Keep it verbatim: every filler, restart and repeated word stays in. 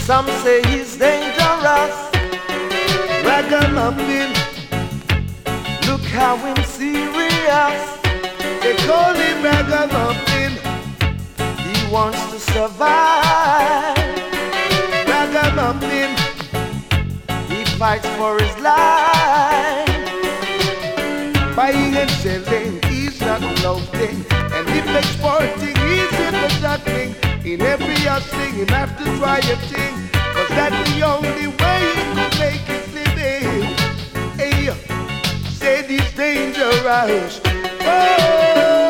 Some say he's dangerous, ragamuffin. Look how him serious. They call him ragamuffin. He wants to survive. Ragamuffin. He fights for his life. Buying and selling, he's not loafing. And if exporting, he's in the juggling. In every hustling, he have to try a thing. Cause that's the only way he could make his living. Hey, said he's dangerous. Oh!